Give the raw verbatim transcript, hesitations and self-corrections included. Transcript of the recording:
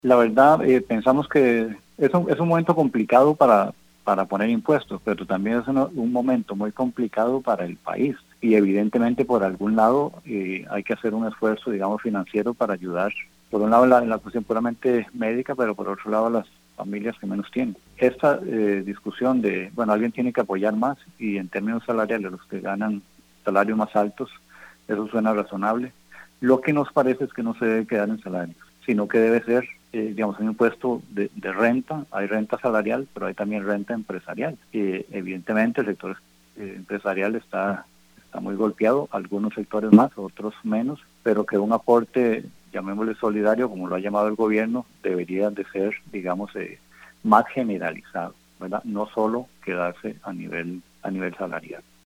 La verdad, eh, pensamos que es un, es un momento complicado para, para poner impuestos, pero también es una, un momento muy complicado para el país. Y evidentemente por algún lado eh, hay que hacer un esfuerzo, digamos, financiero para ayudar, por un lado la, la cuestión puramente médica, pero por otro lado las familias que menos tienen. Esta eh, discusión de, bueno, alguien tiene que apoyar más y en términos salariales los que ganan salarios más altos, eso suena razonable. Lo que nos parece es que no se debe quedar en salarios, sino que debe ser, eh, digamos, un impuesto de, de renta. Hay renta salarial, pero hay también renta empresarial. Eh, evidentemente el sector eh, empresarial está, está muy golpeado, algunos sectores más, otros menos, pero que un aporte, llamémosle solidario, como lo ha llamado el gobierno, debería de ser, digamos, eh, más generalizado, ¿verdad? No solo quedarse a nivel, a nivel salarial.